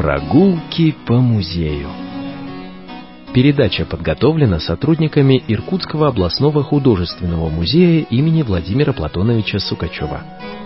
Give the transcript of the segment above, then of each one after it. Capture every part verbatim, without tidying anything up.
Прогулки по музею. Передача подготовлена сотрудниками Иркутского областного художественного музея имени Владимира Платоновича Сукачева.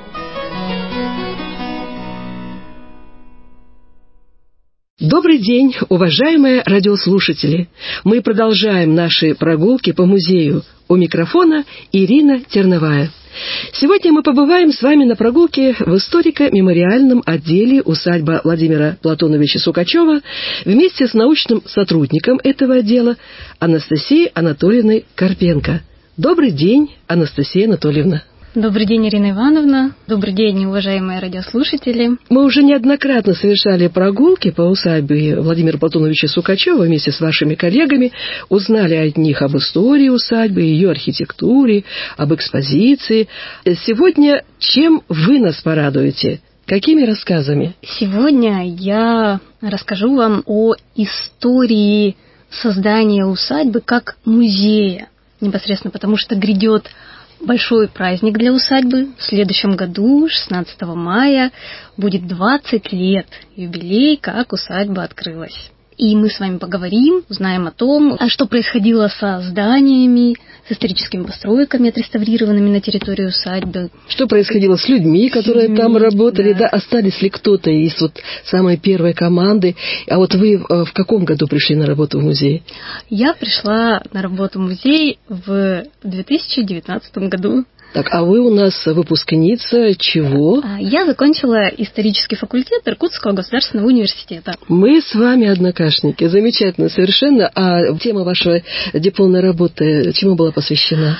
Добрый день, уважаемые радиослушатели! Мы продолжаем наши прогулки по музею. У микрофона Ирина Терновая. Сегодня мы побываем с вами на прогулке в историко-мемориальном отделе усадьбы Владимира Платоновича Сукачева вместе с научным сотрудником этого отдела Анастасией Анатольевной Карпенко. Добрый день, Анастасия Анатольевна. Добрый день, Ирина Ивановна. Добрый день, уважаемые радиослушатели. Мы уже неоднократно совершали прогулки по усадьбе Владимира Платоновича Сукачева вместе с вашими коллегами, узнали от них об истории усадьбы, ее архитектуре, об экспозиции. Сегодня чем вы нас порадуете? Какими рассказами? Сегодня я расскажу вам о истории создания усадьбы как музея. Непосредственно потому, что грядет большой праздник для усадьбы. В следующем году, шестнадцатого мая, будет двадцать лет юбилей, как усадьба открылась. И мы с вами поговорим, узнаем о том, что происходило со зданиями, с историческими постройками, отреставрированными на территории усадьбы. Что происходило с людьми, которые с людьми, там работали, да. да, остались ли кто-то из вот самой первой команды. А вот вы в каком году пришли на работу в музей? Я пришла на работу в музей в две тысячи девятнадцатом году. Так, а вы у нас выпускница чего? Я закончила исторический факультет Иркутского государственного университета. Мы с вами однокашники. Замечательно, совершенно. А тема вашей дипломной работы чему была посвящена?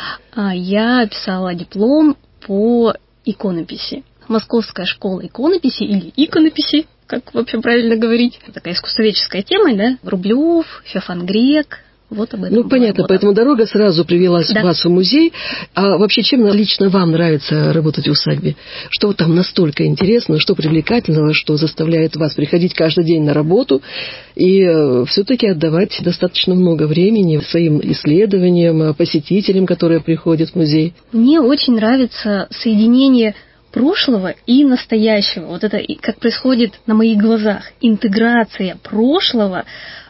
Я писала диплом по иконописи. Московская школа иконописи или иконописи, как вообще правильно говорить. Такая искусствоведческая тема, да? Рублев, Феофан Грек. Вот об этом. Ну, понятно, работа. Поэтому дорога сразу привела да. вас в музей. А вообще, чем лично вам нравится работать в усадьбе? Что там настолько интересно, что привлекательного, что заставляет вас приходить каждый день на работу и все-таки отдавать достаточно много времени своим исследованиям, посетителям, которые приходят в музей? Мне очень нравится соединение прошлого и настоящего. Вот это как происходит на моих глазах. Интеграция прошлого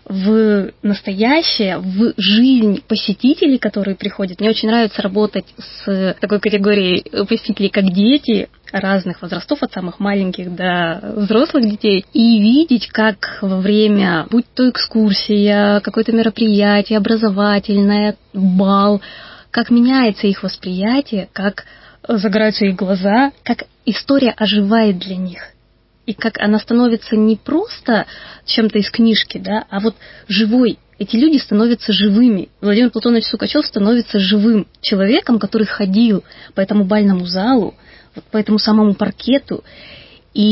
в настоящее, в жизнь посетителей, которые приходят. Мне очень нравится работать с такой категорией посетителей, как дети разных возрастов, от самых маленьких до взрослых детей, и видеть, как во время, будь то экскурсия, какое-то мероприятие образовательное, бал, как меняется их восприятие, как загораются их глаза, как история оживает для них. И как она становится не просто чем-то из книжки, да, а вот живой. Эти люди становятся живыми. Владимир Платонович Сукачев становится живым человеком, который ходил по этому бальному залу, вот по этому самому паркету. И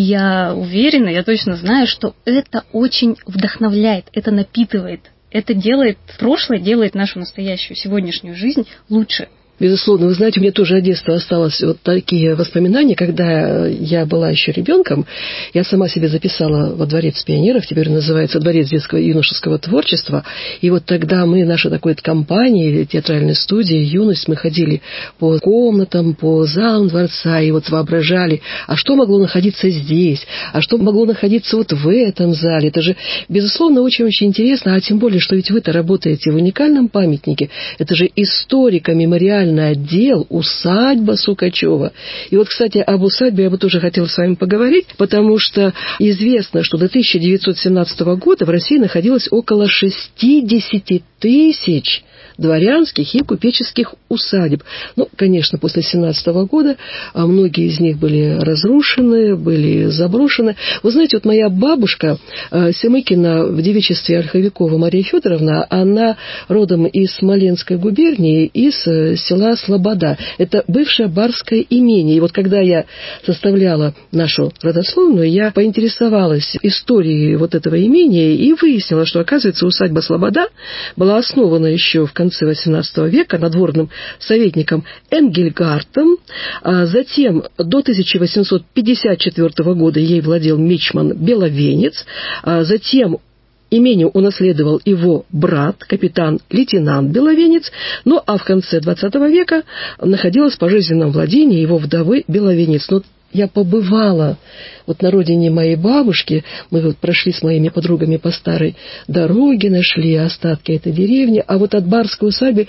я уверена, я точно знаю, что это очень вдохновляет, это напитывает. Это делает прошлое, делает нашу настоящую сегодняшнюю жизнь лучше. Безусловно, вы знаете, у меня тоже от детства осталось вот такие воспоминания, когда я была еще ребенком, я сама себе записала во Дворец пионеров, теперь называется Дворец детского и юношеского творчества, и вот тогда мы, наша такой компания, театральной студии «Юность», мы ходили по комнатам, по залам дворца, и вот воображали, а что могло находиться здесь, а что могло находиться вот в этом зале, это же, безусловно, очень-очень интересно, а тем более, что ведь вы-то работаете в уникальном памятнике, это же историко-мемориальный отдел усадьба Сукачева. И вот, кстати, об усадьбе я бы тоже хотела с вами поговорить, потому что известно, что до тысяча девятьсот семнадцатого года в России находилось около шестьдесят тысяч дворянских и купеческих усадеб. Ну, конечно, после семнадцатого года многие из них были разрушены, были заброшены. Вы знаете, вот моя бабушка Семыкина в девичестве Ольховикова Мария Федоровна, она родом из Смоленской губернии, из села Слобода. Это бывшее барское имение. И вот когда я составляла нашу родословную, я поинтересовалась историей вот этого имения и выяснила, что, оказывается, усадьба Слобода была основана еще в конце восемнадцатого века надворным советником Энгельгартом. А затем до тысяча восемьсот пятьдесят четвёртого года ей владел мичман Беловенец. А затем имение унаследовал его брат, капитан-лейтенант Беловенец, ну а в конце двадцатого века находилась в пожизненном владении его вдовы Беловенец. Но я побывала вот на родине моей бабушки, мы вот прошли с моими подругами по старой дороге, нашли остатки этой деревни, а вот от барской усадьбы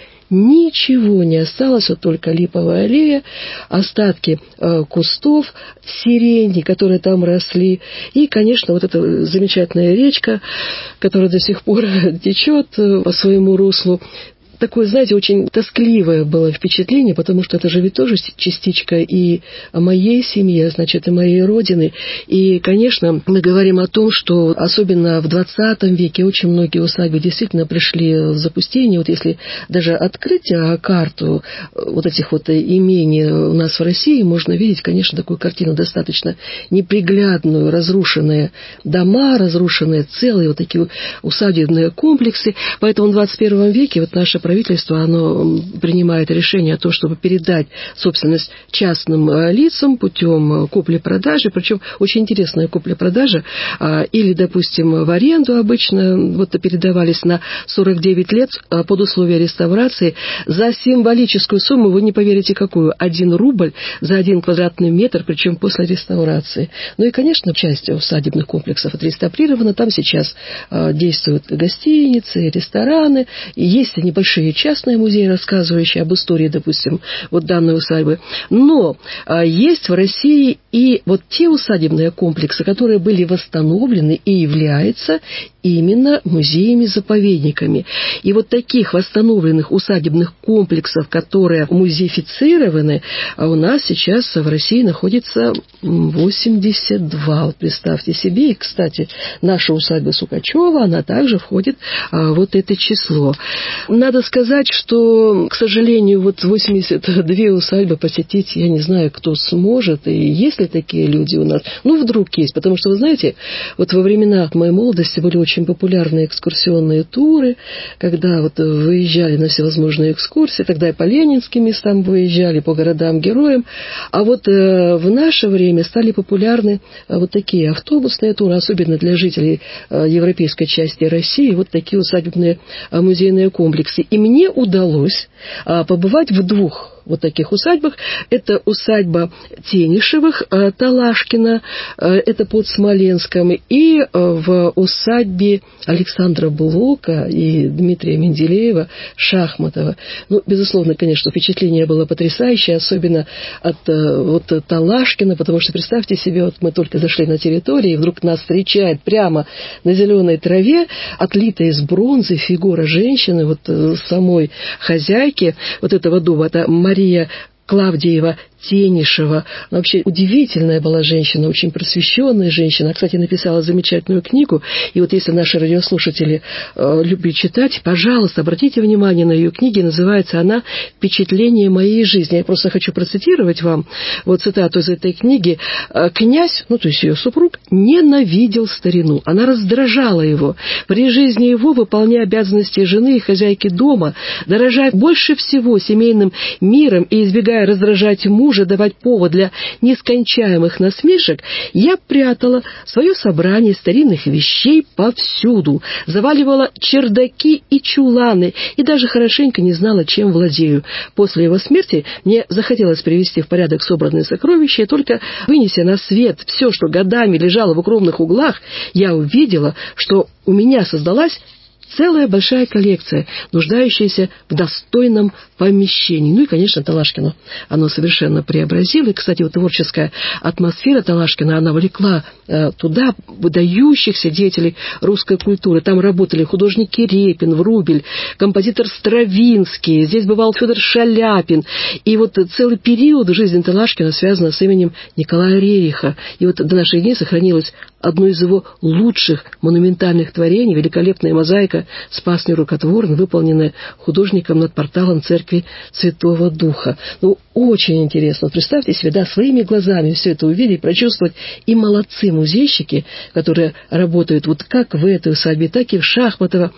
ничего не осталось, вот только липовая аллея, остатки э, кустов, сирени, которые там росли, и, конечно, вот эта замечательная речка, которая до сих пор течет по своему руслу. Такое, знаете, очень тоскливое было впечатление, потому что это же ведь тоже частичка и моей семьи, значит, и моей родины. И, конечно, мы говорим о том, что особенно в двадцатом веке очень многие усадьбы действительно пришли в запустение. Вот если даже открыть карту вот этих вот имений у нас в России, можно видеть, конечно, такую картину достаточно неприглядную, разрушенные дома, разрушенные целые вот такие усадебные комплексы. Поэтому в двадцать первом веке вот наша правительство, оно принимает решение о том, чтобы передать собственность частным лицам путем купли-продажи, причем очень интересная купля-продажа, или, допустим, в аренду обычно вот передавались на сорок девять лет под условия реставрации за символическую сумму, вы не поверите какую, один рубль за один квадратный метр, причем после реставрации. Ну и, конечно, часть усадебных комплексов отреставрирована, там сейчас действуют гостиницы, рестораны, и есть небольшие частные музеи, рассказывающие об истории, допустим, вот данной усадьбы. Но а, есть в России и вот те усадебные комплексы, которые были восстановлены и являются именно музеями-заповедниками. И вот таких восстановленных усадебных комплексов, которые музеифицированы, а у нас сейчас в России находится восемьдесят два. Вот представьте себе. И, кстати, наша усадьба Сукачева, она также входит а, вот это число. Надо сказать, что, к сожалению, вот восемьдесят две усадьбы посетить, я не знаю, кто сможет, и есть ли такие люди у нас. Ну, вдруг есть, потому что, вы знаете, вот во времена моей молодости были очень популярные экскурсионные туры, когда вот выезжали на всевозможные экскурсии, тогда и по ленинским местам выезжали, по городам-героям, а вот э, в наше время стали популярны э, вот такие автобусные туры, особенно для жителей э, европейской части России, вот такие усадебные э, музейные комплексы. И мне удалось э, побывать в двух вот таких усадьбах. Это усадьба Тенишевых, Талашкина, это под Смоленском, и в усадьбе Александра Блока и Дмитрия Менделеева, Шахматова. Ну, безусловно, конечно, впечатление было потрясающее, особенно от вот Талашкина, потому что, представьте себе, вот мы только зашли на территорию, и вдруг нас встречает прямо на зеленой траве отлитая из бронзы фигура женщины, вот самой хозяйки вот этого дома, это Мария Клавдиева Тенишева. Она вообще удивительная была женщина, очень просвещенная женщина. Кстати, написала замечательную книгу. И вот если наши радиослушатели э, любят читать, пожалуйста, обратите внимание на ее книги. Называется она «Впечатление моей жизни». Я просто хочу процитировать вам вот цитату из этой книги. «Князь, ну то есть ее супруг, ненавидел старину. Она раздражала его. При жизни его, выполняя обязанности жены и хозяйки дома, дорожа больше всего семейным миром и избегая раздражать мужа, уже давать повод для нескончаемых насмешек, я прятала свое собрание старинных вещей повсюду, заваливала чердаки и чуланы, и даже хорошенько не знала, чем владею. После его смерти мне захотелось привести в порядок собранные сокровища, и только вынеся на свет все, что годами лежало в укромных углах, я увидела, что у меня создалась целая большая коллекция, нуждающаяся в достойном помещении. Ну и, конечно, Талашкину оно совершенно преобразило. И, кстати, вот творческая атмосфера Талашкина, она влекла э, туда выдающихся деятелей русской культуры. Там работали художники Репин, Врубель, композитор Стравинский, здесь бывал Федор Шаляпин. И вот целый период жизни Талашкина связан с именем Николая Рериха. И вот до наших дней сохранилось одно из его лучших монументальных творений, великолепная мозаика «Спасный рукотворен», выполненная художником над порталом церкви Святого Духа. Ну, очень интересно. Представьте себе, да, своими глазами все это увидеть, прочувствовать. И молодцы музейщики, которые работают вот как в этой усадьбе, так и в Шахматово,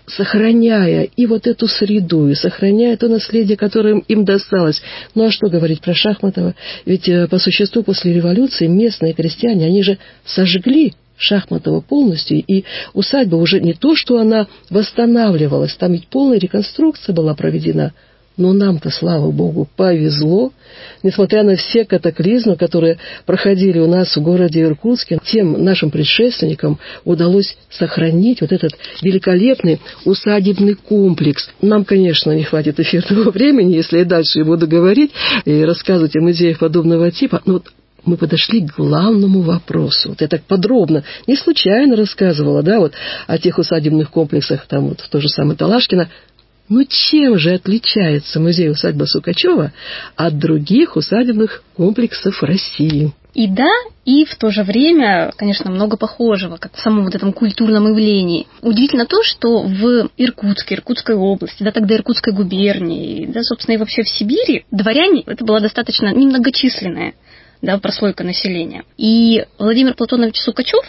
сохраняя и вот эту среду, и сохраняя то наследие, которое им досталось. Ну, а что говорить про Шахматово? Ведь по существу после революции местные крестьяне, они же сожгли Шахматова полностью, и усадьба уже не то, что она восстанавливалась, там ведь полная реконструкция была проведена, Но нам-то, слава Богу, повезло. Несмотря на все катаклизмы, которые проходили у нас в городе Иркутске, тем нашим предшественникам удалось сохранить вот этот великолепный усадебный комплекс. Нам, конечно, не хватит эфирного времени, если я дальше буду говорить и рассказывать о музеях подобного типа. Но вот мы подошли к главному вопросу. Вот я так подробно, не случайно рассказывала, да, вот о тех усадебных комплексах, там вот в то же самое Талашкино. Но чем же отличается музей-усадьба Сукачева от других усадебных комплексов России? И да, и в то же время, конечно, много похожего, как в самом вот этом культурном явлении. Удивительно то, что в Иркутске, Иркутской области, да, тогда Иркутской губернии, да, собственно, и вообще в Сибири, дворяне, это была достаточно немногочисленная, да, прослойка населения. И Владимир Платонович Сукачев,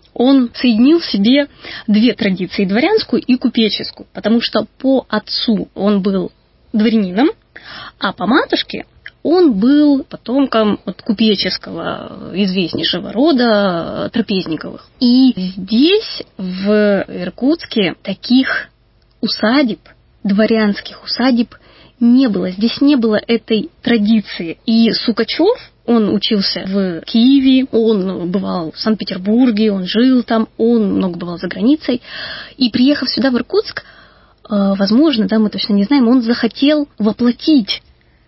он соединил в себе две традиции, дворянскую и купеческую, потому что по отцу он был дворянином, а по матушке он был потомком от купеческого известнейшего рода Трапезниковых. И здесь, в Иркутске, таких усадеб, дворянских усадеб, не было. Здесь не было этой традиции. И Сукачев, он учился в Киеве, он бывал в Санкт-Петербурге, он жил там, он много бывал за границей. И приехав сюда, в Иркутск, возможно, да, мы точно не знаем, он захотел воплотить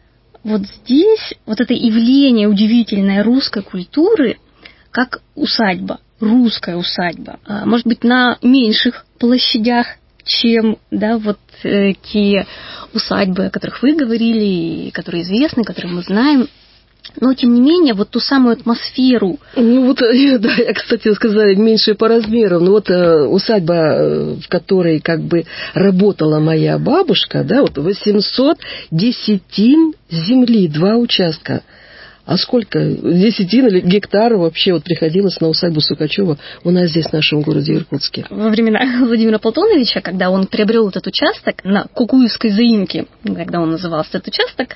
вот здесь вот это явление удивительной русской культуры, как усадьба, русская усадьба. Может быть, на меньших площадях, чем, да, вот э, те усадьбы, о которых вы говорили, которые известны, которые мы знаем. Но, тем не менее, вот ту самую атмосферу... Ну, вот, да, я, кстати, сказала, меньше по размеру. Но вот э, усадьба, в которой как бы работала моя бабушка, да, вот восемьсот десятин земли, два участка. А сколько десятин или гектар вообще вот приходилось на усадьбу Сукачева у нас здесь, в нашем городе Иркутске? Во времена Владимира Платоновича, когда он приобрел этот участок на Кукуевской заимке, когда он назывался этот участок,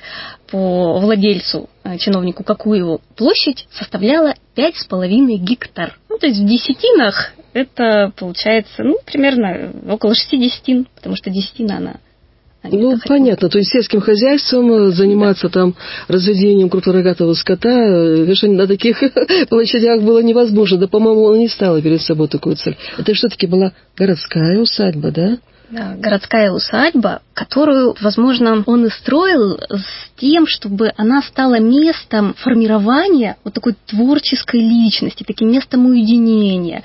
по владельцу, чиновнику Кукуеву, площадь составляла пять с половиной гектар. Ну, то есть в десятинах это получается, ну, примерно около шести десятин, потому что десятина она... Ну, понятно, то есть сельским хозяйством заниматься, да, там разведением крупнорогатого скота, конечно, на таких площадях было невозможно. Да, по-моему, он не ставил перед собой такую цель. Это все-таки была городская усадьба, да? Да, городская усадьба, которую, возможно, он и строил с тем, чтобы она стала местом формирования вот такой творческой личности, таким местом уединения,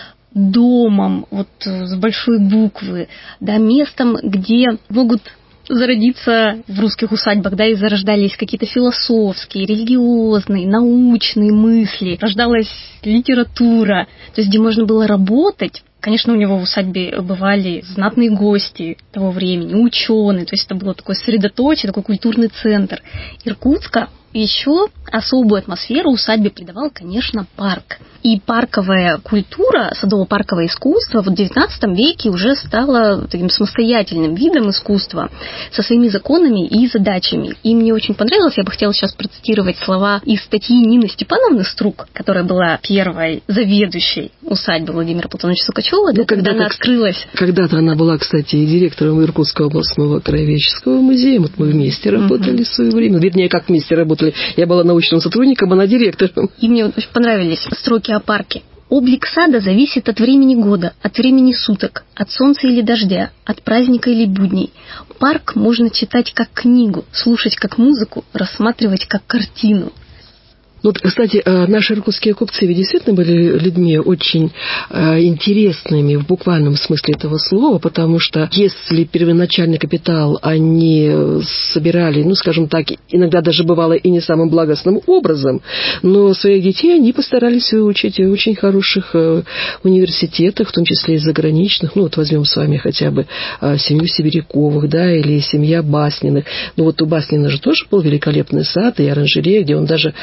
домом, вот с большой буквы, да, местом, где могут зародиться в русских усадьбах, да, и зарождались какие-то философские, религиозные, научные мысли, рождалась литература, то есть где можно было работать. Конечно, у него в усадьбе бывали знатные гости того времени, ученые, то есть это было такое средоточие, такой культурный центр Иркутска. Еще особую атмосферу усадьбе придавал, конечно, парк. И парковая культура, садово-парковое искусство в девятнадцатом веке уже стало таким самостоятельным видом искусства со своими законами и задачами. И мне очень понравилось, я бы хотела сейчас процитировать слова из статьи Нины Степановны Струк, которая была первой заведующей усадьбы Владимира Платоновича Сукачева, ну, когда она открылась. Когда-то она была, кстати, и директором Иркутского областного краеведческого музея. Вот мы вместе работали uh-huh. в свое время. Вернее, как вместе работали. Я была научным сотрудником, она директором. И мне очень понравились строки о парке. Облик сада зависит от времени года, от времени суток, от солнца или дождя, от праздника или будней. Парк можно читать как книгу, слушать как музыку, рассматривать как картину. Вот, кстати, наши иркутские купцы ведь действительно были людьми очень интересными в буквальном смысле этого слова, потому что если первоначальный капитал они собирали, ну, скажем так, иногда даже бывало и не самым благостным образом, но своих детей они постарались выучить в очень хороших университетах, в том числе и заграничных. Ну, вот возьмем с вами хотя бы семью Сибиряковых, да, или семья Басниных. Ну, вот у Баснина же тоже был великолепный сад и оранжерея, где он даже ананас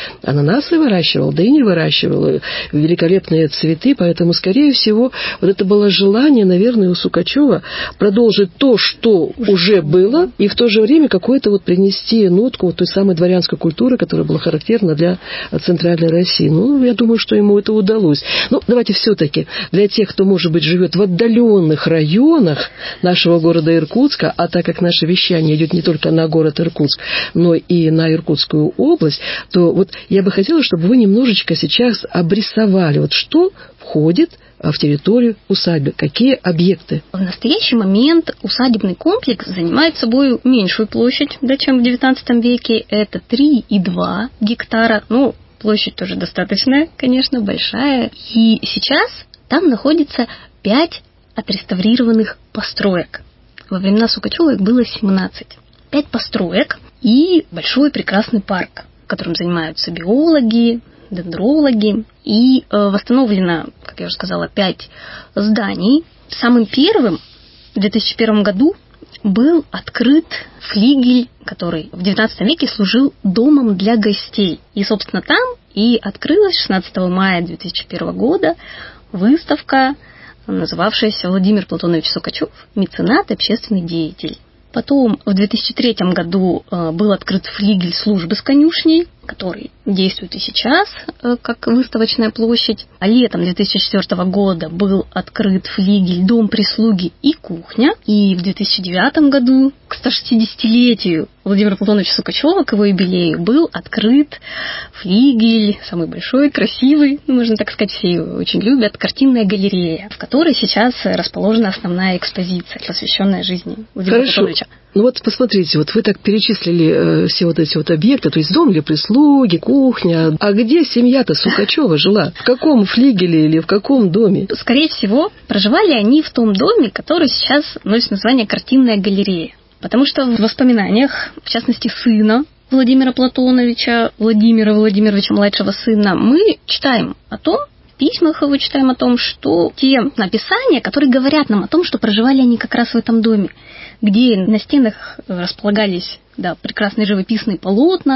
ананасы выращивал, дыни выращивал, великолепные цветы, поэтому, скорее всего, вот это было желание, наверное, у Сукачева продолжить то, что уже, уже было, и в то же время какое-то вот принести нотку вот той самой дворянской культуры, которая была характерна для Центральной России. Ну, я думаю, что ему это удалось. Ну, давайте все-таки для тех, кто, может быть, живет в отдаленных районах нашего города Иркутска, а так как наше вещание идет не только на город Иркутск, но и на Иркутскую область, то вот я бы хотела, чтобы вы немножечко сейчас обрисовали, вот что входит в территорию усадьбы, какие объекты. В настоящий момент усадебный комплекс занимает собой меньшую площадь, да, чем в девятнадцатом веке. Это три и два гектара. Ну, площадь тоже достаточно, конечно, большая. И сейчас там находится пять отреставрированных построек. Во времена Сукачева их было семнадцать. Пять построек и большой прекрасный парк, которым занимаются биологи, дендрологи. И э, восстановлено, как я уже сказала, пять зданий. Самым первым в две тысячи первом году был открыт флигель, который в девятнадцатом веке служил домом для гостей. И, собственно, там и открылась шестнадцатого мая две тысячи первого года выставка, называвшаяся «Владимир Платонович Сукачев. Меценат и общественный деятель». Потом в две тысячи третьем году был открыт флигель службы с конюшней, который действует и сейчас как выставочная площадь. А летом две тысячи четвёртого года был открыт флигель дом прислуги и кухня. И в две тысячи девятом году к ста шестидесятилетию Владимира Платоновича Сукачева, к его юбилею, был открыт флигель, самый большой, красивый, ну, можно так сказать, все его очень любят, картинная галерея, в которой сейчас расположена основная экспозиция, посвященная жизни Владимира Хорошо. Платоновича. Ну вот посмотрите, вот вы так перечислили э, все вот эти вот объекты, то есть дом для прислуги, кухня. А где семья-то Сукачева жила? В каком флигеле или в каком доме? Скорее всего, проживали они в том доме, который сейчас носит название «Картинная галерея». Потому что в воспоминаниях, в частности, сына Владимира Платоновича, Владимира Владимировича, младшего сына, мы читаем о том, в письмах его читаем о том, что те написания, которые говорят нам о том, что проживали они как раз в этом доме, где на стенах располагались, да, прекрасные живописные полотна,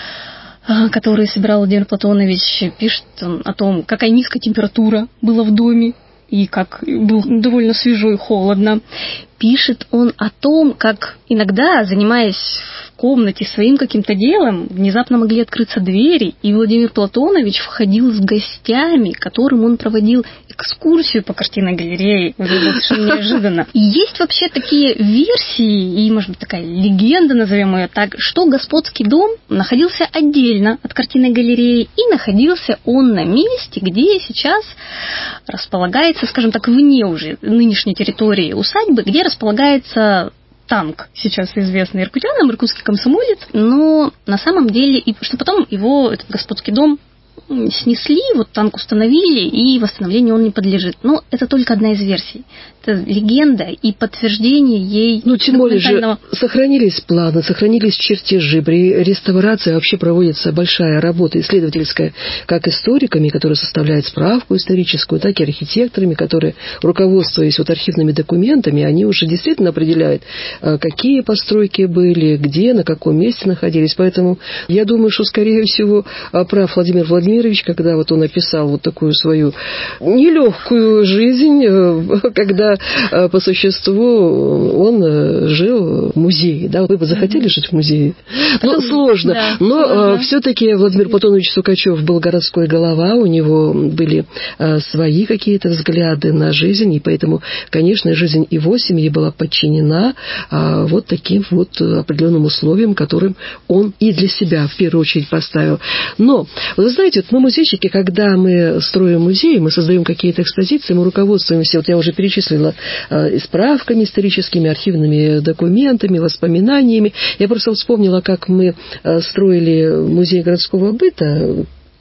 которые собирал Владимир Платонович, пишет он о том, какая низкая температура была в доме, и как было довольно свежо и холодно. Пишет он о том, как иногда, занимаясь в комнате своим каким-то делом, внезапно могли открыться двери, и Владимир Платонович входил с гостями, которым он проводил экскурсию по картинной галерее. Это было совершенно неожиданно. И есть вообще такие версии, и, может быть, такая легенда, назовем ее так, что господский дом находился отдельно от картинной галереи, и находился он на месте, где сейчас располагается, скажем так, вне уже нынешней территории усадьбы, где располагается танк, сейчас известный иркутянам, иркутский комсомолец, но на самом деле, и что потом его, этот господский дом, снесли, вот танк установили, и восстановлению он не подлежит. Но это только одна из версий. Это легенда и подтверждение ей. Ну, тем более же сохранились планы, сохранились чертежи. При реставрации вообще проводится большая работа исследовательская, как историками, которые составляют справку историческую, так и архитекторами, которые, руководствуясь вот архивными документами, они уже действительно определяют, какие постройки были, где, на каком месте находились. Поэтому я думаю, что, скорее всего, прав Владимир Владимирович, когда вот он описал вот такую свою нелегкую жизнь, когда по существу он жил в музее. Да? Вы бы захотели жить в музее? Ну, сложно. Да, но сложно. Все-таки Владимир Платонович Сукачев был городской голова, у него были свои какие-то взгляды на жизнь, и поэтому, конечно, жизнь его семьи была подчинена вот таким вот определенным условиям, которым он и для себя в первую очередь поставил. Но, вы знаете, вот мы музейщики, когда мы строим музей, мы создаем какие-то экспозиции, мы руководствуемся, вот я уже перечислила, справками историческими, архивными документами, воспоминаниями. Я просто вспомнила, как мы строили музей городского быта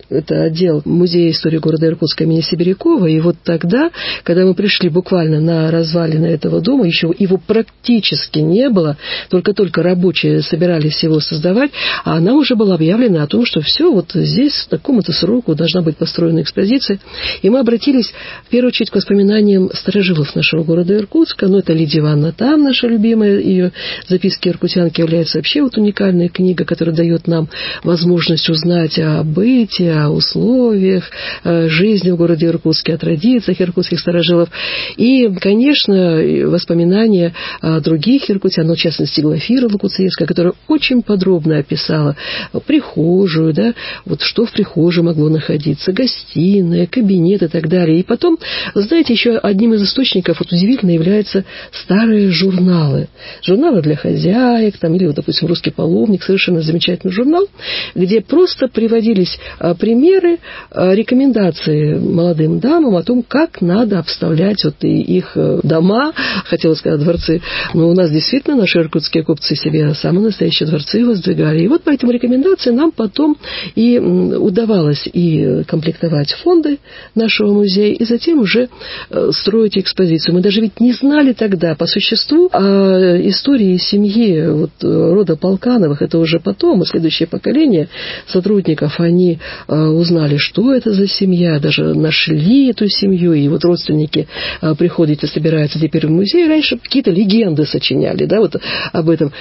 это отдел Музея истории города Иркутска имени Сибирякова, и вот тогда, когда мы пришли буквально на развалины этого дома, еще его практически не было, только-только рабочие собирались его создавать, а нам уже было объявлено о том, что все, вот здесь к такому-то сроку должна быть построена экспозиция. И мы обратились в первую очередь к воспоминаниям старожилов нашего города Иркутска. Ну, это Лидия Ивановна Там, наша любимая, ее записки иркутянки являются вообще вот уникальная книга, которая дает нам возможность узнать о быте, о условиях жизни в городе Иркутске, о традициях иркутских старожилов. И, конечно, воспоминания других иркутян, ну, в частности, Глафира Лукуцевская, которая очень подробно описала прихожую, да, вот что в прихожей могло находиться, гостиная, кабинет и так далее. И потом, знаете, еще одним из источников вот удивительно являются старые журналы. Журналы для хозяек, там, или, вот, допустим, «Русский паломник», совершенно замечательный журнал, где просто приводились а, примеры, а, рекомендации молодым дамам о том, как надо обставлять вот и их дома, хотела сказать, дворцы. Но у нас действительно наши иркутские купцы себе самые настоящие дворцы воздвигали. И вот по этим рекомендациям нам потом и удавалось и комплектовать фонды нашего музея, и затем уже строить экспозицию. Мы даже ведь не знали тогда по существу о истории семьи вот, рода Полкановых. Это уже потом, и следующее поколение сотрудников, они узнали, что это за семья, даже нашли эту семью, и вот родственники приходят и собираются теперь в музей. Раньше какие-то легенды сочиняли, да, вот об этом.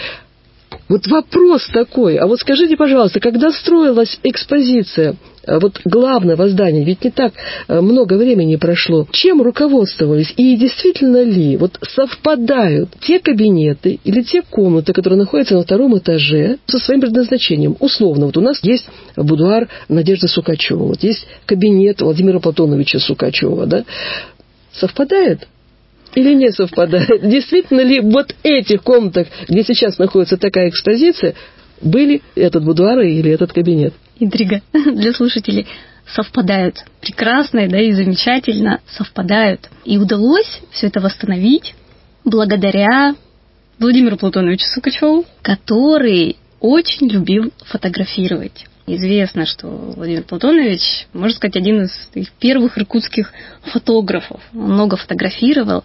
Вот вопрос такой, а вот скажите, пожалуйста, когда строилась экспозиция вот главного здания, ведь не так много времени прошло, чем руководствовались и действительно ли вот совпадают те кабинеты или те комнаты, которые находятся на втором этаже со своим предназначением? Условно, вот у нас есть будуар Надежды Сукачевой, вот есть кабинет Владимира Платоновича Сукачева, да? Совпадает? Или не совпадает? Действительно ли вот этих комнатах, где сейчас находится такая экспозиция, были этот будуар или этот кабинет? Интрига для слушателей. Совпадают. Прекрасно, да, и замечательно совпадают. И удалось все это восстановить благодаря Владимиру Платоновичу Сукачеву, который очень любил фотографировать. Известно, что Владимир Платонович, можно сказать, один из таких первых иркутских фотографов. Он много фотографировал,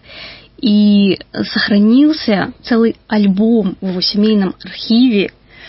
и сохранился целый альбом в его семейном архиве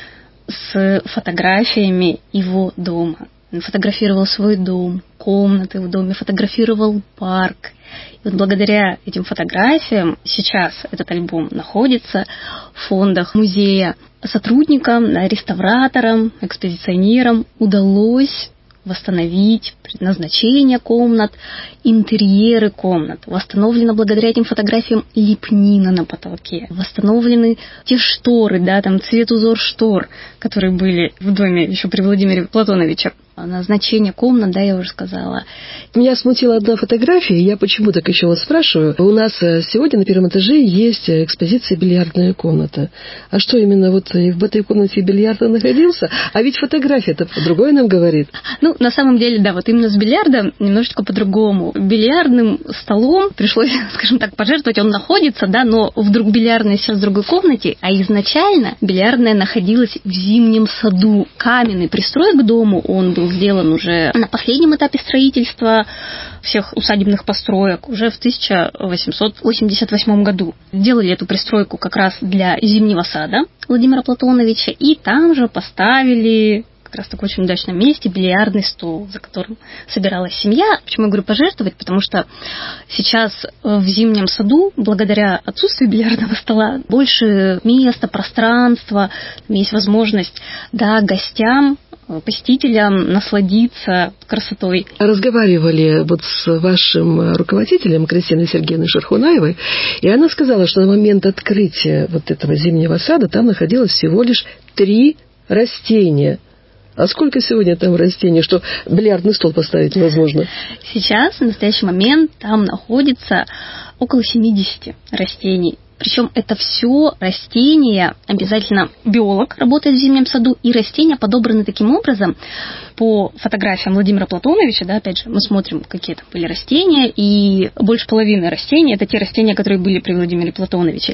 с фотографиями его дома. Он фотографировал свой дом, комнаты в доме, фотографировал парк. И вот благодаря этим фотографиям сейчас этот альбом находится в фондах музея. Сотрудникам, реставраторам, экспозиционерам удалось восстановить предназначение комнат, интерьеры комнат. Восстановлена благодаря этим фотографиям лепнина на потолке. Восстановлены те шторы, да, там цвет узор штор, которые были в доме еще при Владимире Платоновиче. Назначение комнат, да, я уже сказала. Меня смутила одна фотография, я почему так еще вас спрашиваю. У нас сегодня на первом этаже есть экспозиция «Бильярдная комната». А что именно вот в этой комнате бильярд находился? А ведь фотография-то другое нам говорит. Ну, на самом деле, да, вот именно с бильярдом немножечко по-другому. Бильярдным столом пришлось, скажем так, пожертвовать. Он находится, да, но вдруг бильярдная сейчас в другой комнате, а изначально бильярдная находилась в зимнем саду. Каменный пристрой к дому, он был сделан уже на последнем этапе строительства всех усадебных построек, уже в тысяча восемьсот восемьдесят восьмом году. Делали эту пристройку как раз для зимнего сада Владимира Платоновича, и там же поставили как раз в таком очень удачном месте бильярдный стол, за которым собиралась семья. Почему я говорю пожертвовать? Потому что сейчас в зимнем саду, благодаря отсутствию бильярдного стола, больше места, пространства, есть возможность, да, гостям, посетителям насладиться красотой. Разговаривали вот с вашим руководителем Кристиной Сергеевной Шерхунаевой, и она сказала, что на момент открытия вот этого зимнего сада там находилось всего лишь три растения. А сколько сегодня там растений, что бильярдный стол поставить невозможно? Сейчас, в настоящий момент, там находится около семидесяти растений. Причем это все растения, обязательно биолог работает в зимнем саду, и растения подобраны таким образом по фотографиям Владимира Платоновича, да, опять же, мы смотрим, какие там были растения, и больше половины растений – это те растения, которые были при Владимире Платоновиче.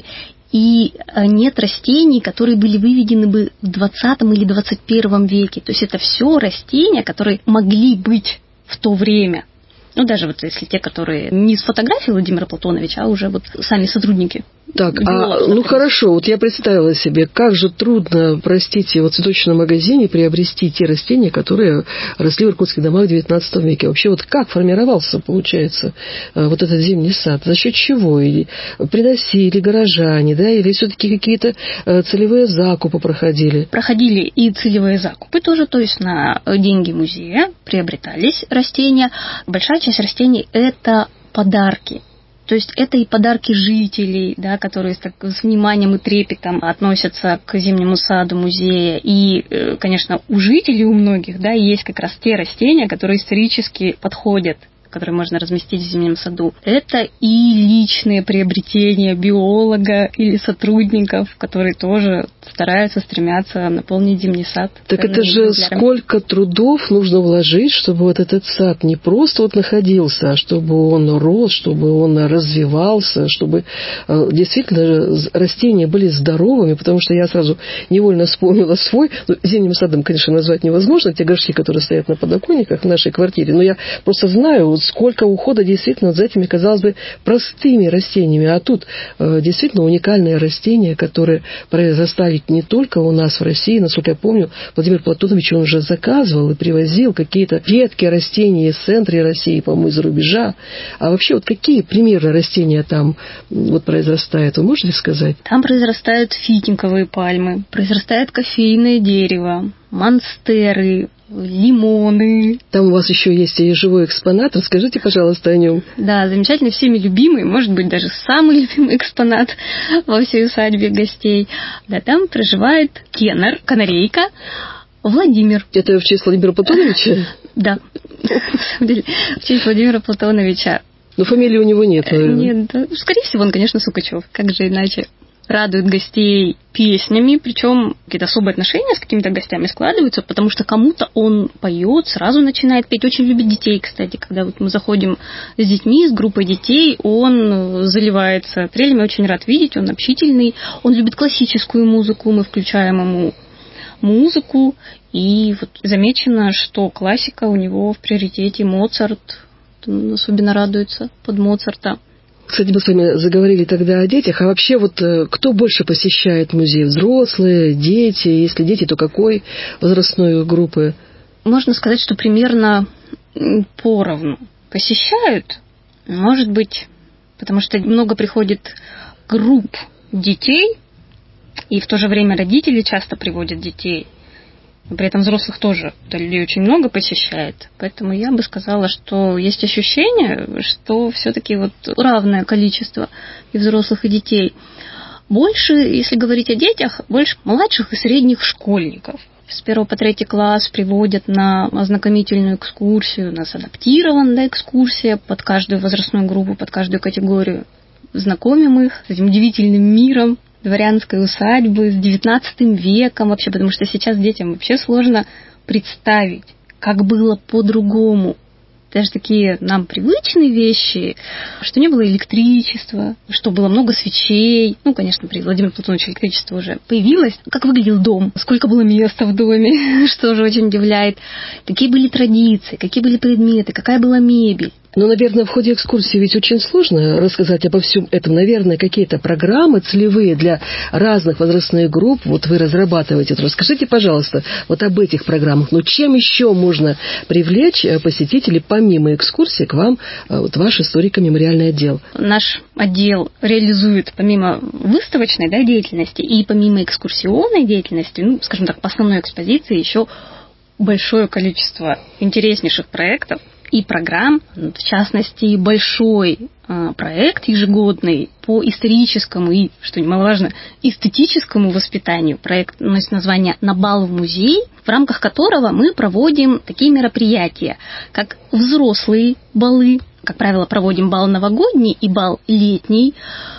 и нет растений, которые были выведены бы в двадцатом или двадцать первом веке. То есть это все растения, которые могли быть в то время. Ну, даже вот если те, которые не с фотографии Владимира Платоновича, а уже вот сами сотрудники. Так, а, ну хорошо, вот я представила себе, как же трудно, простите, в цветочном магазине приобрести те растения, которые росли в иркутских домах в девятнадцатом веке. Вообще вот как формировался, получается, вот этот зимний сад? За счет чего? Или приносили горожане, да, или все-таки какие-то целевые закупы проходили? Проходили и целевые закупы тоже, то есть на деньги музея приобретались растения. Большая часть растений – это подарки. То есть это и подарки жителей, да, которые так, с вниманием и трепетом относятся к зимнему саду музея. И, конечно, у жителей, у многих, да, есть как раз те растения, которые исторически подходят, которые можно разместить в зимнем саду. Это и личные приобретения биолога или сотрудников, которые тоже стараются, стремятся наполнить зимний сад. Так это же экземплярами. Сколько трудов нужно вложить, чтобы вот этот сад не просто вот находился, а чтобы он рос, чтобы он развивался, чтобы э, действительно растения были здоровыми, потому что я сразу невольно вспомнила свой, ну, зимним садом, конечно, назвать невозможно, те горшки, которые стоят на подоконниках в нашей квартире, но я просто знаю, вот сколько ухода действительно вот за этими, казалось бы, простыми растениями, а тут э, действительно уникальные растения, которые произрастали не только у нас в России, насколько я помню, Владимир Платонович, он уже заказывал и привозил какие-то редкие растения из центра России, по-моему, из-за рубежа. А вообще, вот какие примеры растения там вот произрастают, вы можете сказать? Там произрастают фитинковые пальмы, произрастает кофейное дерево, монстеры, лимоны. Там у вас еще есть и живой экспонат. Расскажите, пожалуйста, о нем. Да, замечательно, всеми любимый, может быть, даже самый любимый экспонат во всей усадьбе гостей. Да, там проживает тенор, канарейка Владимир. Это в честь Владимира Платоновича? Да, в честь Владимира Платоновича. Но фамилии у него нет, наверное. Нет, скорее всего, он, конечно, Сукачев. Как же иначе? Радует гостей песнями, причем какие-то особые отношения с какими-то гостями складываются, потому что кому-то он поет, сразу начинает петь. Очень любит детей, кстати. Когда вот мы заходим с детьми, с группой детей, он заливается трелями, очень рад видеть, он общительный. Он любит классическую музыку, мы включаем ему музыку, и вот замечено, что классика у него в приоритете. Моцарт, он особенно радуется под Моцарта. Кстати, мы с вами заговорили тогда о детях. А вообще, вот кто больше посещает музей? Взрослые, дети? Если дети, то какой возрастной группы? Можно сказать, что примерно поровну посещают. Может быть, потому что много приходит групп детей, и в то же время родители часто приводят детей. При этом взрослых тоже людей очень много посещает. Поэтому я бы сказала, что есть ощущение, что все-таки вот равное количество и взрослых, и детей. Больше, если говорить о детях, больше младших и средних школьников. С первого по третий класс приводят на ознакомительную экскурсию. У нас адаптирована экскурсия под каждую возрастную группу, под каждую категорию. Знакомим их с этим удивительным миром дворянской усадьбы, с девятнадцатым веком вообще, потому что сейчас детям вообще сложно представить, как было по-другому. Даже такие нам привычные вещи, что не было электричества, что было много свечей. Ну, конечно, при Владимире Платоновиче электричество уже появилось. Как выглядел дом, сколько было места в доме, что же очень удивляет. Какие были традиции, какие были предметы, какая была мебель. Ну, наверное, в ходе экскурсии ведь очень сложно рассказать обо всем этом. Наверное, какие-то программы целевые для разных возрастных групп вот вы разрабатываете. Расскажите, пожалуйста, вот об этих программах. Ну, чем еще можно привлечь посетителей помимо экскурсии к вам, вот ваш историко-мемориальный отдел? Наш отдел реализует помимо выставочной, да, деятельности и помимо экскурсионной деятельности, ну, скажем так, по основной экспозиции еще большое количество интереснейших проектов и программ, в частности, большой э, проект ежегодный по историческому и, что немаловажно, эстетическому воспитанию. Проект носит название «На бал в музей», в рамках которого мы проводим такие мероприятия, как взрослые балы. Как правило, проводим бал новогодний и бал летний.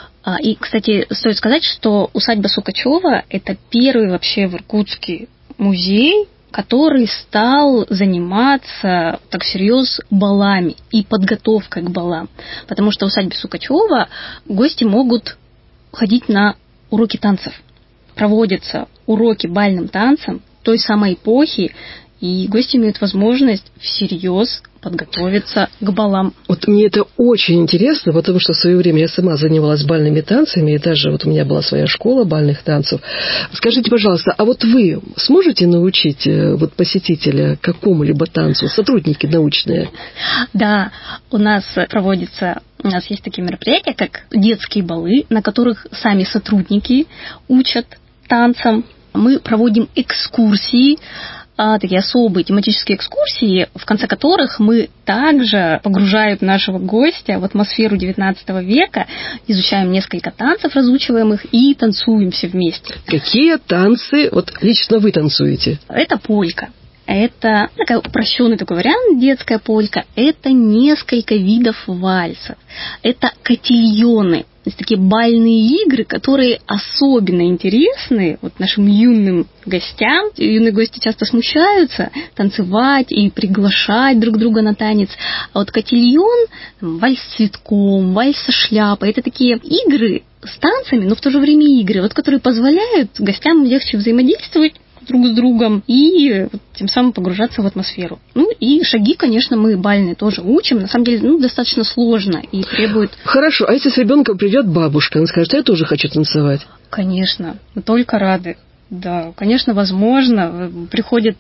И, кстати, стоит сказать, что усадьба Сукачева – это первый вообще в Иркутске музей, который стал заниматься так всерьез балами и подготовкой к балам. Потому что в усадьбе Сукачева гости могут ходить на уроки танцев. Проводятся уроки бальным танцам той самой эпохи, и гости имеют возможность всерьез подготовиться к балам. Вот мне это очень интересно, потому что в свое время я сама занималась бальными танцами, и даже вот у меня была своя школа бальных танцев. Скажите, пожалуйста, а вот вы сможете научить вот посетителя какому-либо танцу, сотрудники научные? Да, у нас проводится, у нас есть такие мероприятия, как детские балы, на которых сами сотрудники учат танцам. Мы проводим экскурсии, а, такие особые тематические экскурсии, в конце которых мы также погружаем нашего гостя в атмосферу девятнадцатого века, изучаем несколько танцев, разучиваем их и танцуем все вместе. Какие танцы вот лично вы танцуете? Это полька. Это такой упрощенный такой вариант, детская полька. Это несколько видов вальсов. Это котильоны. То есть такие бальные игры, которые особенно интересны вот нашим юным гостям. Юные гости часто смущаются танцевать и приглашать друг друга на танец. А вот котильон, вальс с цветком, вальс со шляпой, это такие игры с танцами, но в то же время игры, вот, которые позволяют гостям легче взаимодействовать друг с другом и тем самым погружаться в атмосферу. Ну и шаги, конечно, мы бальные тоже учим. На самом деле, ну, достаточно сложно и требует... Хорошо, а если с ребенком придет бабушка, она скажет, я тоже хочу танцевать? Конечно, мы только рады. Да, конечно, возможно, приходят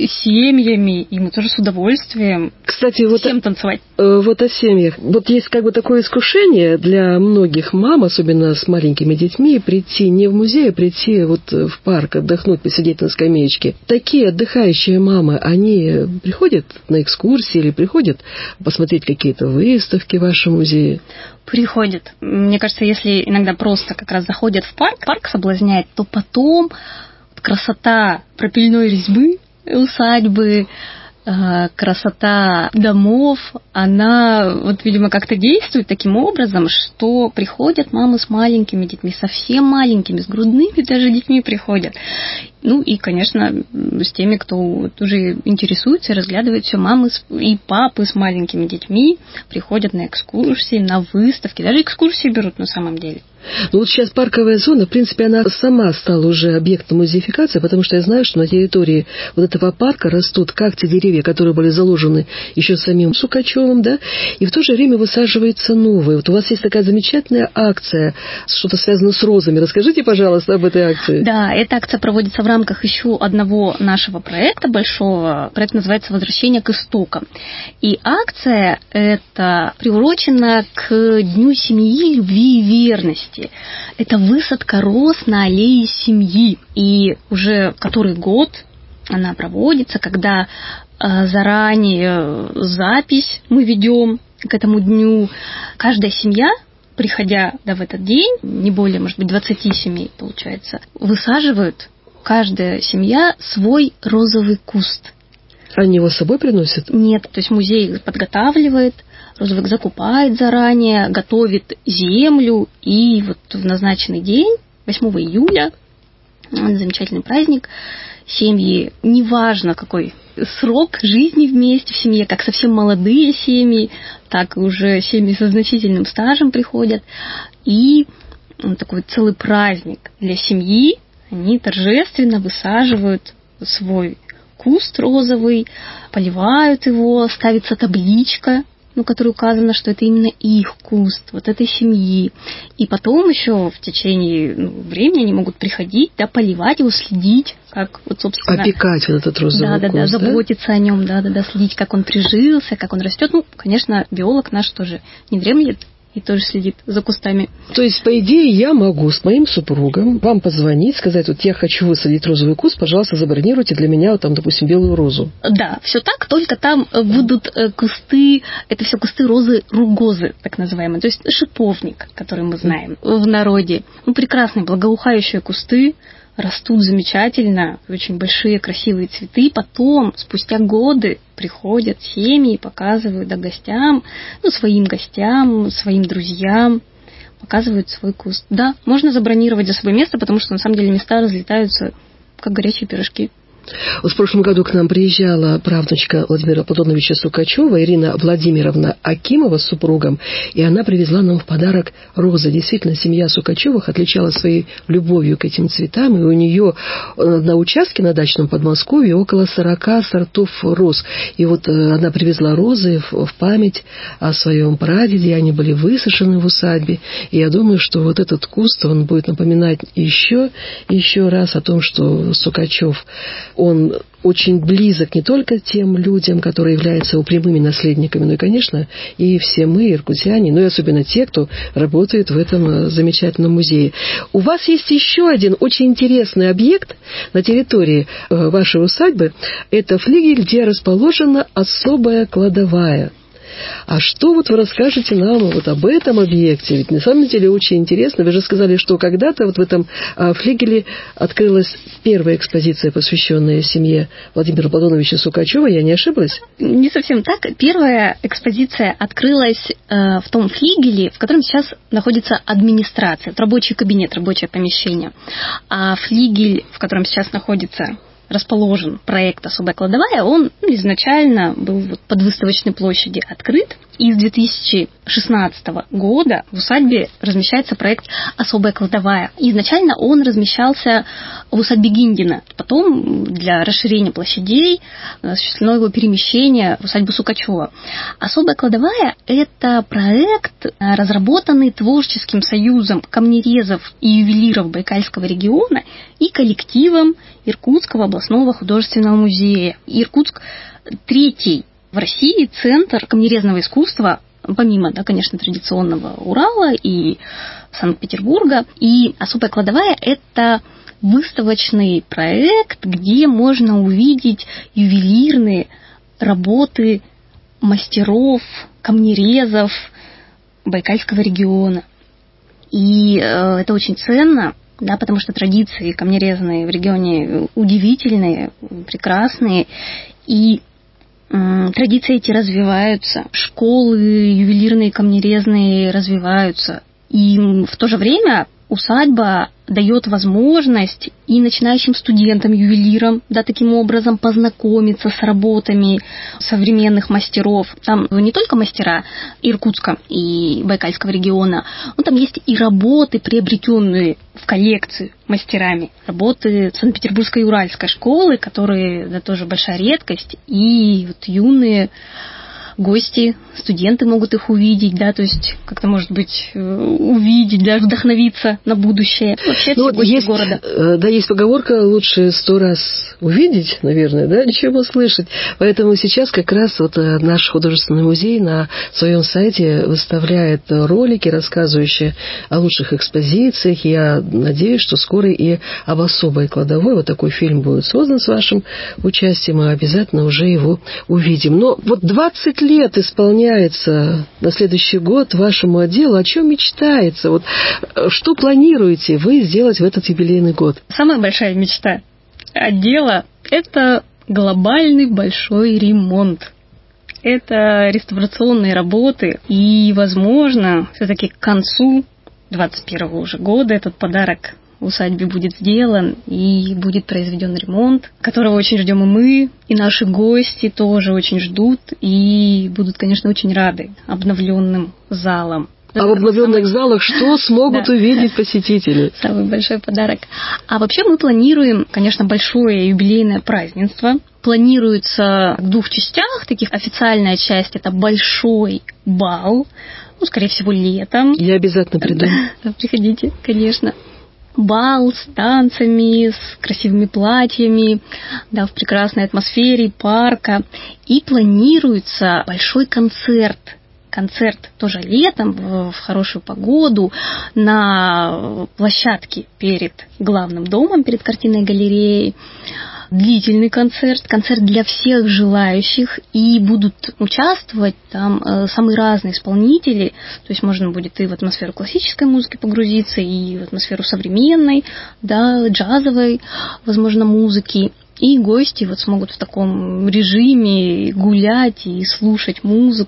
семьями, и мы тоже с удовольствием Кстати, вот всем танцевать. Вот о семьях. Вот есть как бы такое искушение для многих мам, особенно с маленькими детьми, прийти не в музей, а прийти вот в парк, отдохнуть, посидеть на скамеечке. Такие отдыхающие мамы, они приходят на экскурсии или приходят посмотреть какие-то выставки в вашем музее? Приходят. Мне кажется, если иногда просто как раз заходят в парк, парк соблазняет, то потом красота пропильной резьбы усадьбы, красота домов, она, вот, видимо, как-то действует таким образом, что приходят мамы с маленькими детьми, совсем маленькими, с грудными даже детьми приходят. Ну и, конечно, с теми, кто тоже интересуется, разглядывает все, мамы и папы с маленькими детьми приходят на экскурсии, на выставки, даже экскурсии берут на самом деле. Ну вот сейчас парковая зона, в принципе, она сама стала уже объектом музеификации, потому что я знаю, что на территории вот этого парка растут как те деревья, которые были заложены еще самим Сукачевым, да, и в то же время высаживаются новые. Вот у вас есть такая замечательная акция, что-то связано с розами. Расскажите, пожалуйста, об этой акции. Да, эта акция проводится в рамках еще одного нашего проекта большого. Проект называется «Возвращение к истокам». И акция эта приурочена к Дню семьи, любви и верности. Это высадка роз на аллее семьи. И уже который год она проводится, когда э, заранее запись мы ведем к этому дню. Каждая семья, приходя да, в этот день, не более, может быть, двадцать семей, получается, высаживают каждая семья свой розовый куст. Они его с собой приносят? Нет, то есть музей подготавливает, розовик закупает заранее, готовит землю, и вот в назначенный день, восьмого июля, замечательный праздник, семьи, неважно какой срок жизни вместе в семье, как совсем молодые семьи, так и уже семьи со значительным стажем приходят, и такой целый праздник для семьи, они торжественно высаживают свой куст розовый, поливают его, ставится табличка, ну, которой указано, что это именно их куст, вот этой семьи. И потом еще в течение ну, времени они могут приходить, да, поливать его, следить, как вот, собственно... Опекать вот этот розовый да, куст, да? Да, да? заботиться о нем, да, да, да, следить, как он прижился, как он растет. Ну, конечно, биолог наш тоже не дремлет и тоже следит за кустами. То есть, по идее, я могу с моим супругом вам позвонить, сказать, вот я хочу высадить розовый куст, пожалуйста, забронируйте для меня, вот там, допустим, белую розу. Да, все так, только там будут кусты, это все кусты розы ругозы, так называемые, то есть шиповник, который мы знаем в народе. Ну, прекрасные, благоухающие кусты, растут замечательно, очень большие красивые цветы. Потом, спустя годы, приходят семьи, показывают да, гостям, ну, своим гостям, своим друзьям, показывают свой куст. Да, можно забронировать за собой место, потому что на самом деле места разлетаются, как горячие пирожки. Вот в прошлом году к нам приезжала правнучка Владимира Платоновича Сукачева, Ирина Владимировна Акимова с супругом, и она привезла нам в подарок розы. Действительно, семья Сукачевых отличалась своей любовью к этим цветам, и у нее на участке на дачном Подмосковье около сорока сортов роз. И вот она привезла розы в, в память о своем прадеде, они были высажены в усадьбе, и я думаю, что вот этот куст, он будет напоминать еще и еще раз о том, что Сукачев, он очень близок не только тем людям, которые являются его прямыми наследниками, но и, конечно, и все мы, иркутяне, ну и особенно те, кто работает в этом замечательном музее. У вас есть еще один очень интересный объект на территории вашей усадьбы. Это флигель, где расположена особая кладовая. А что вот вы расскажете нам вот об этом объекте? Ведь на самом деле очень интересно. Вы же сказали, что когда-то вот в этом флигеле открылась первая экспозиция, посвященная семье Владимира Платоновича Сукачева. Я не ошиблась? Не совсем так. Первая экспозиция открылась э, в том флигеле, в котором сейчас находится администрация, рабочий кабинет, рабочее помещение. А флигель, в котором сейчас находится... расположен проект «Особая кладовая», он изначально был вот под Выставочной площади открыт. И с две тысячи шестнадцатого года в усадьбе размещается проект «Особая кладовая». И изначально он размещался в усадьбе Гиндина. Потом для расширения площадей осуществлено его перемещение в усадьбу Сукачева. «Особая кладовая» — это проект, разработанный Творческим союзом камнерезов и ювелиров Байкальского региона и коллективом Иркутского областного художественного музея. Иркутск – третий в России центр камнерезного искусства, помимо, да, конечно, традиционного Урала и Санкт-Петербурга. И «Особая кладовая» – это выставочный проект, где можно увидеть ювелирные работы мастеров, камнерезов Байкальского региона. И э, это очень ценно, да, потому что традиции камнерезные в регионе удивительные, прекрасные, и э, традиции эти развиваются, школы ювелирные, камнерезные развиваются, и в то же время усадьба дает возможность и начинающим студентам-ювелирам, да, таким образом познакомиться с работами современных мастеров. Там не только мастера Иркутска и Байкальского региона, но там есть и работы, приобретенные в коллекцию мастерами. Работы Санкт-Петербургской и Уральской школы, которые, да, тоже большая редкость, и вот юные гости, студенты могут их увидеть, да, то есть как-то, может быть, увидеть, да, вдохновиться на будущее. Вообще, ну, все гости есть, города. Да, есть поговорка: лучше сто раз увидеть, наверное, да, чем услышать. Поэтому сейчас как раз вот наш художественный музей на своем сайте выставляет ролики, рассказывающие о лучших экспозициях. Я надеюсь, что скоро и об особой кладовой вот такой фильм будет создан с вашим участием, мы обязательно уже его увидим. Но вот двадцать лет лет исполняется на следующий год вашему отделу. О чем мечтается? Вот что планируете вы сделать в этот юбилейный год? Самая большая мечта отдела – это глобальный большой ремонт. Это реставрационные работы. И, возможно, все-таки к концу двадцать первого уже года этот подарок в усадьбе будет сделан и будет произведен ремонт, которого очень ждем и мы, и наши гости тоже очень ждут и будут, конечно, очень рады обновленным залам. А в обновленных самый... залах что смогут да. увидеть посетители? Самый большой подарок. А вообще мы планируем, конечно, большое юбилейное празднество. Планируется в двух частях. Таких официальная часть – это большой бал, ну, скорее всего, летом. Я обязательно приду. Да, приходите, конечно. Бал с танцами, с красивыми платьями, да, в прекрасной атмосфере парка. И планируется большой концерт. Концерт тоже летом, в хорошую погоду, на площадке перед главным домом, перед картинной галереей. Длительный концерт, концерт для всех желающих, и будут участвовать там э, самые разные исполнители, то есть можно будет и в атмосферу классической музыки погрузиться, и в атмосферу современной, да, джазовой, возможно, музыки, и гости вот смогут в таком режиме гулять и слушать музыку.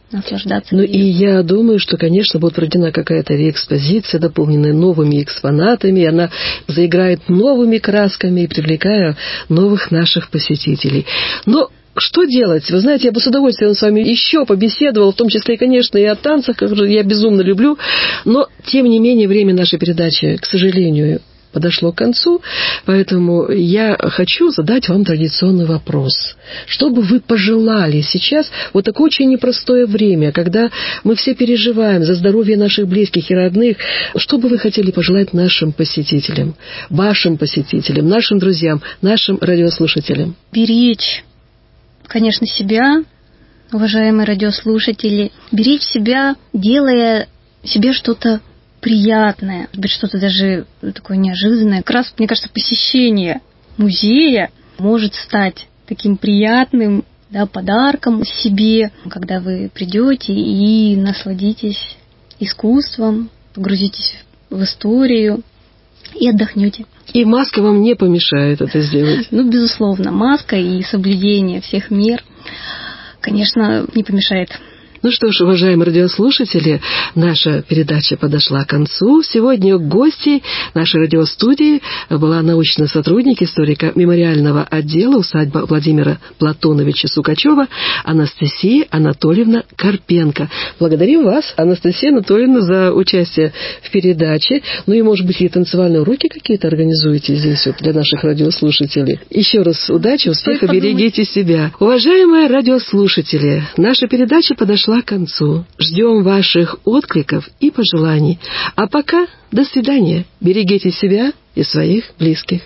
наслаждаться. Ну и я думаю, что, конечно, будет проведена какая-то реэкспозиция, дополненная новыми экспонатами, она заиграет новыми красками и привлекая новых наших посетителей. Но что делать? Вы знаете, я бы с удовольствием с вами еще побеседовала, в том числе, конечно, и о танцах, как же я безумно люблю, но, тем не менее, время нашей передачи, к сожалению, подошло к концу, поэтому я хочу задать вам традиционный вопрос. Что бы вы пожелали сейчас, вот такое очень непростое время, когда мы все переживаем за здоровье наших близких и родных, что бы вы хотели пожелать нашим посетителям, вашим посетителям, нашим друзьям, нашим радиослушателям? Беречь, конечно, себя, уважаемые радиослушатели, беречь себя, делая себе что-то приятное, может быть, что-то даже такое неожиданное. Как раз, мне кажется, посещение музея может стать таким приятным, да, подарком себе, когда вы придете и насладитесь искусством, погрузитесь в историю и отдохнете. И маска вам не помешает это сделать? Ну, безусловно, маска и соблюдение всех мер, конечно, не помешает. Ну что ж, уважаемые радиослушатели, наша передача подошла к концу. Сегодня гостьей нашей радиостудии была научный сотрудник, историка мемориального отдела усадьбы Владимира Платоновича Сукачева Анастасия Анатольевна Карпенко. Благодарим вас, Анастасия Анатольевна, за участие в передаче. Ну и, может быть, и танцевальные уроки какие-то организуете здесь вот для наших радиослушателей. Еще раз удачи, успеха, берегите себя. Уважаемые радиослушатели, наша передача подошла к концу. Ждем ваших откликов и пожеланий. А пока до свидания. Берегите себя и своих близких.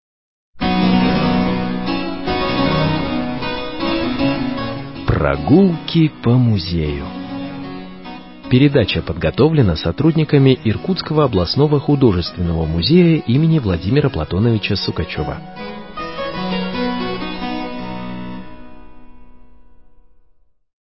Прогулки по музею. Передача подготовлена сотрудниками Иркутского областного художественного музея имени Владимира Платоновича Сукачева.